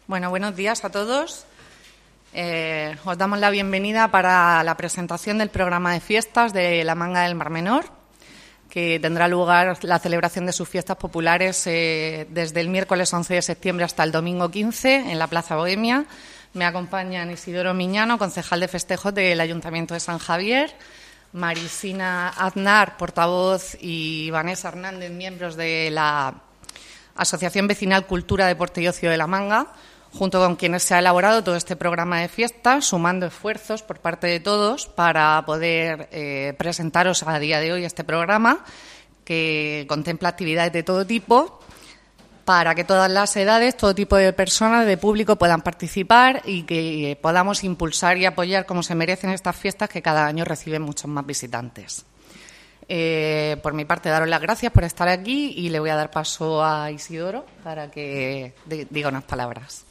Bueno, buenos días a todos. Os damos la bienvenida para la presentación del programa de fiestas de la Manga del Mar Menor, que tendrá lugar la celebración de sus fiestas populares desde el miércoles 11 de septiembre hasta el domingo 15 en la Plaza Bohemia. Me acompañan Isidoro Miñano, concejal de festejos del Ayuntamiento de San Javier, Marisina Aznar, portavoz, y Vanessa Hernández, miembros de la Asociación Vecinal Cultura, Deporte y Ocio de la Manga, junto con quienes se ha elaborado todo este programa de fiestas, sumando esfuerzos por parte de todos para poder presentaros a día de hoy este programa, que contempla actividades de todo tipo, para que todas las edades, todo tipo de personas, de público, puedan participar y que podamos impulsar y apoyar como se merecen estas fiestas, que cada año reciben muchos más visitantes. Por mi parte, daros las gracias por estar aquí y le voy a dar paso a Isidoro para que diga unas palabras.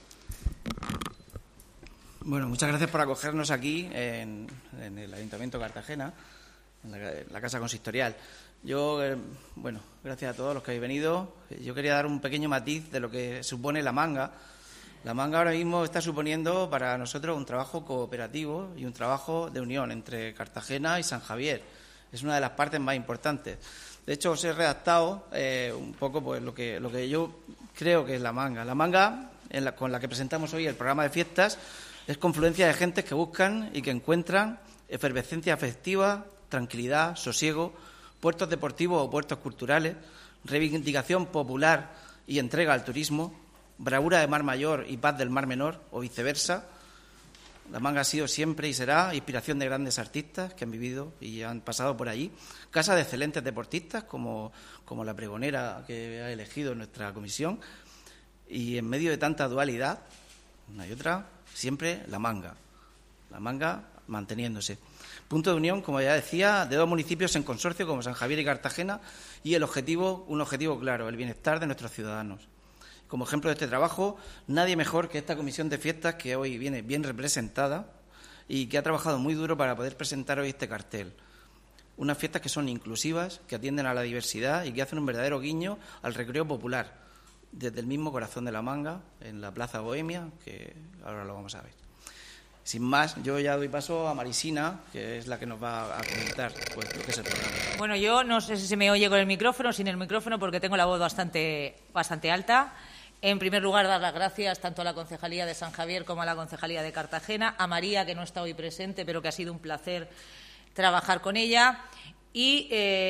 Bueno, muchas gracias por acogernos aquí en el Ayuntamiento de Cartagena, en la Casa Consistorial. Yo, gracias a todos los que habéis venido. Yo quería dar un pequeño matiz de lo que supone la manga. La manga ahora mismo está suponiendo para nosotros un trabajo cooperativo y un trabajo de unión entre Cartagena y San Javier. Es una de las partes más importantes. De hecho, os he redactado un poco pues lo que yo creo que es la manga. La manga, con la que presentamos hoy el programa de fiestas, es confluencia de gentes que buscan y que encuentran efervescencia afectiva, tranquilidad, sosiego, puertos deportivos o puertos culturales, reivindicación popular y entrega al turismo, bravura de Mar Mayor y paz del Mar Menor, o viceversa. La manga ha sido siempre y será inspiración de grandes artistas que han vivido y han pasado por allí, casa de excelentes deportistas como la pregonera que ha elegido nuestra comisión, y en medio de tanta dualidad, una y otra, siempre la manga manteniéndose. Punto de unión, como ya decía, de dos municipios en consorcio como San Javier y Cartagena, y un objetivo claro, el bienestar de nuestros ciudadanos. Como ejemplo de este trabajo, nadie mejor que esta comisión de fiestas, que hoy viene bien representada y que ha trabajado muy duro para poder presentar hoy este cartel. Unas fiestas que son inclusivas, que atienden a la diversidad y que hacen un verdadero guiño al recreo popular, desde el mismo corazón de la manga, en la Plaza Bohemia, que ahora lo vamos a ver. Sin más, yo ya doy paso a Marisina, que es la que nos va a comentar pues, lo que es el programa. Bueno, yo no sé si se me oye con el micrófono, sin el micrófono, porque tengo la voz bastante alta. En primer lugar, dar las gracias tanto a la Concejalía de San Javier como a la Concejalía de Cartagena, a María, que no está hoy presente, pero que ha sido un placer trabajar con ella. Y,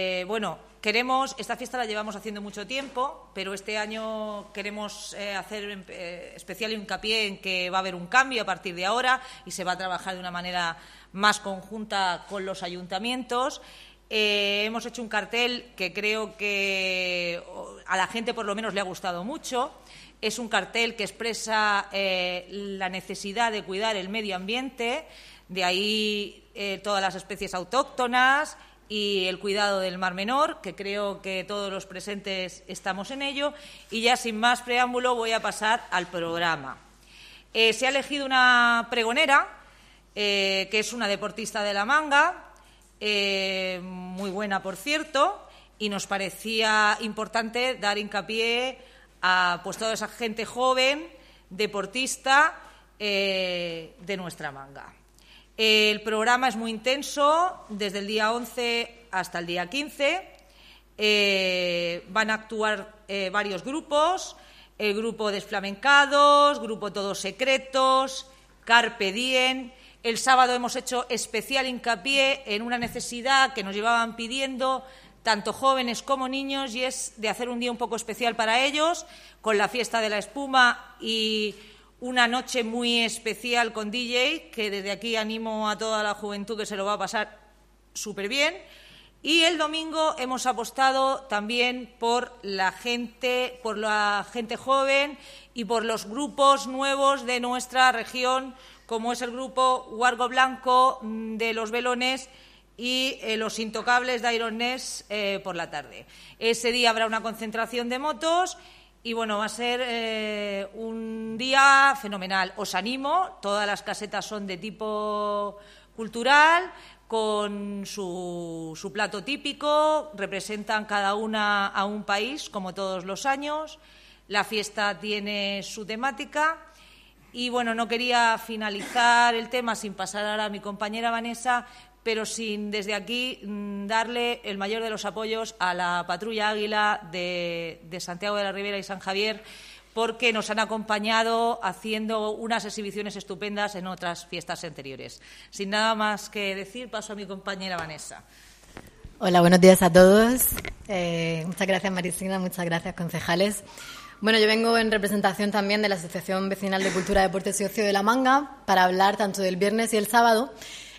esta fiesta la llevamos haciendo mucho tiempo, pero este año queremos hacer especial hincapié en que va a haber un cambio a partir de ahora y se va a trabajar de una manera más conjunta con los ayuntamientos. Hemos hecho un cartel que creo que a la gente por lo menos le ha gustado mucho. Es un cartel que expresa la necesidad de cuidar el medio ambiente, de ahí todas las especies autóctonas y el cuidado del Mar Menor, que creo que todos los presentes estamos en ello. Y ya sin más preámbulo voy a pasar al programa. Se ha elegido una pregonera, que es una deportista de la manga, muy buena, por cierto, y nos parecía importante dar hincapié a pues toda esa gente joven, deportista de nuestra manga. El programa es muy intenso, desde el día 11 hasta el día 15. Van a actuar varios grupos, el grupo Desflamencados, grupo Todos Secretos, Carpe Diem. El sábado hemos hecho especial hincapié en una necesidad que nos llevaban pidiendo tanto jóvenes como niños, y es de hacer un día un poco especial para ellos, con la fiesta de la espuma y una noche muy especial con DJ, que desde aquí animo a toda la juventud que se lo va a pasar súper bien. Y el domingo hemos apostado también por la gente joven y por los grupos nuevos de nuestra región, como es el grupo Huargo Blanco de Los Velones y Los Intocables de Iron Nest por la tarde. Ese día habrá una concentración de motos y, bueno, va a ser un día fenomenal. Os animo, todas las casetas son de tipo cultural, con su plato típico, representan cada una a un país, como todos los años. La fiesta tiene su temática y, bueno, no quería finalizar el tema sin pasar ahora a mi compañera Vanessa, pero sin desde aquí darle el mayor de los apoyos a la Patrulla Águila de Santiago de la Ribera y San Javier, porque nos han acompañado haciendo unas exhibiciones estupendas en otras fiestas anteriores. Sin nada más que decir, paso a mi compañera Vanessa. Hola, buenos días a todos. Muchas gracias, Marisina, muchas gracias, concejales. Bueno, yo vengo en representación también de la Asociación Vecinal de Cultura, Deportes y Ocio de La Manga para hablar tanto del viernes y el sábado.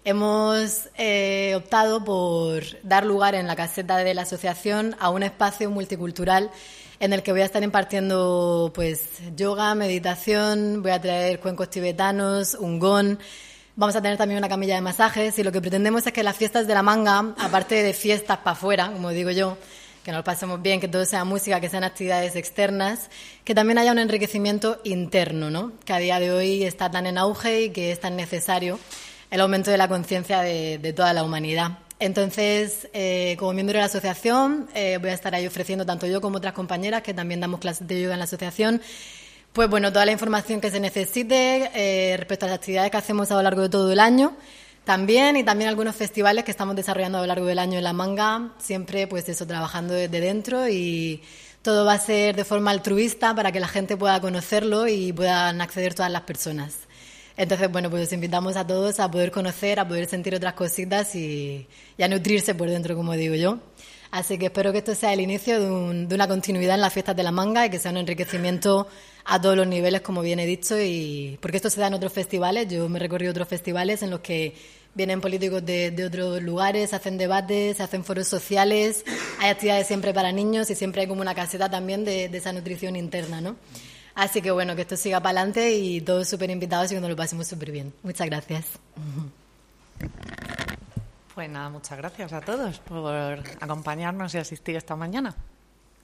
Hemos optado por dar lugar en la caseta de la asociación a un espacio multicultural en el que voy a estar impartiendo pues yoga, meditación, voy a traer cuencos tibetanos, un gong, vamos a tener también una camilla de masajes y lo que pretendemos es que las fiestas de La Manga, aparte de fiestas para afuera, como digo yo, que nos lo pasemos bien, que todo sea música, que sean actividades externas, que también haya un enriquecimiento interno, ¿no? Que a día de hoy está tan en auge y que es tan necesario el aumento de la conciencia de toda la humanidad. Entonces, como miembro de la asociación, voy a estar ahí ofreciendo, tanto yo como otras compañeras que también damos clases de yoga en la asociación, pues bueno, toda la información que se necesite respecto a las actividades que hacemos a lo largo de todo el año también, y también algunos festivales que estamos desarrollando a lo largo del año en La Manga, siempre pues eso, trabajando desde dentro, y todo va a ser de forma altruista para que la gente pueda conocerlo y puedan acceder todas las personas. Entonces, bueno, pues os invitamos a todos a poder conocer, a poder sentir otras cositas y a nutrirse por dentro, como digo yo. Así que espero que esto sea el inicio de una continuidad en las fiestas de La Manga y que sea un enriquecimiento a todos los niveles, como bien he dicho, y porque esto se da en otros festivales. Yo me he recorrido otros festivales en los que vienen políticos de otros lugares, se hacen debates, se hacen foros sociales, hay actividades siempre para niños y siempre hay como una caseta también de esa nutrición interna, ¿no? Así que bueno, que esto siga para adelante y todos súper invitados y que nos lo pasemos súper bien. Muchas gracias. Pues nada, muchas gracias a todos por acompañarnos y asistir esta mañana.